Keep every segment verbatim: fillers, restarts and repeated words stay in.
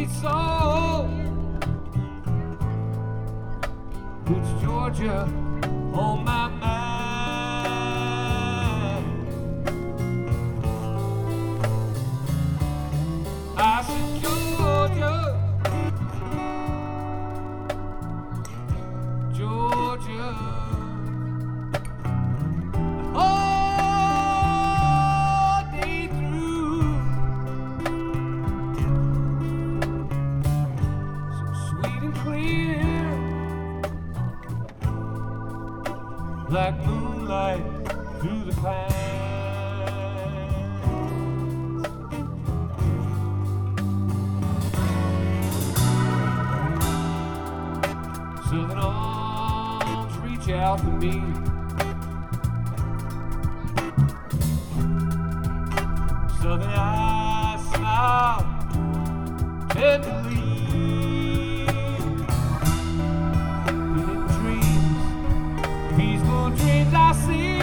sweet soul puts Georgia on my mind. I said, Georgia, Georgia, all day through, so sweet and clear, like moonlight through the pines. Southern arms reach out to me. Southern eyes smile tenderly. In dreams, peaceful dreams I see.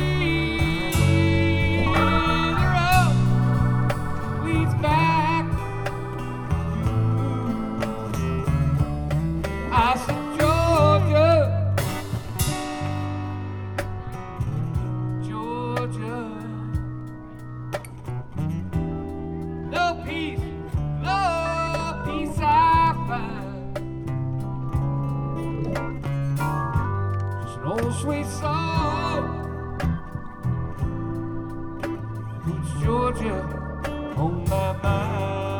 The road leads back. I said, Georgia, Georgia, no peace, no peace I find. Just an old sweet song puts Georgia on my mind.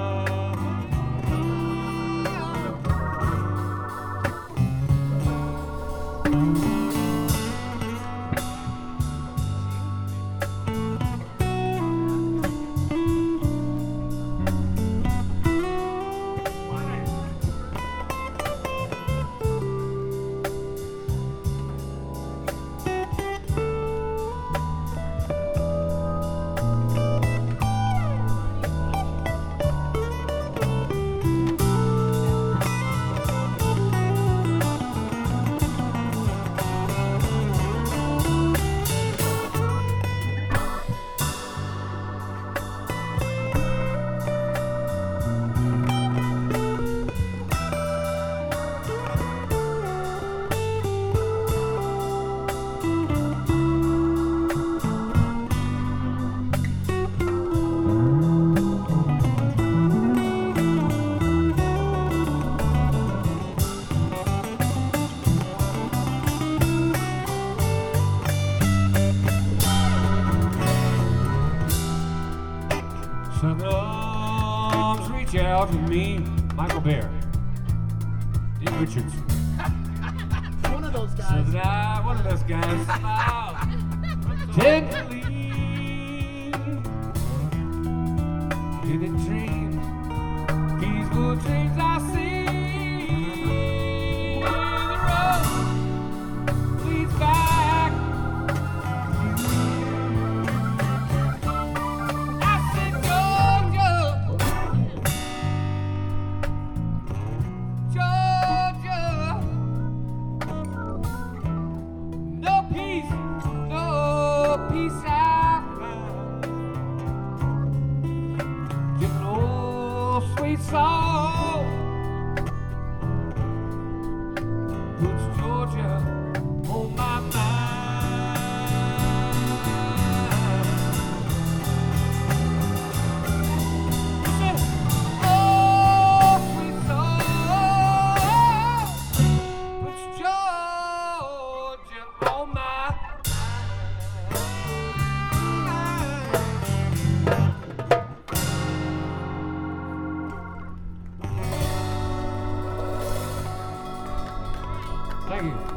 Southern arms reach out to me. Michael Bear, Dick Richards. One of those guys. Southern eye, one of those guys. Smile tenderly. Vivid dreams, peaceful dreams I see. The road leads back. I said, Georgia, Georgia, no peace, no peace I find. Just an old sweet song puts Georgia on my mind. I said, oh, sweet song puts Georgia on my mind. Thank you.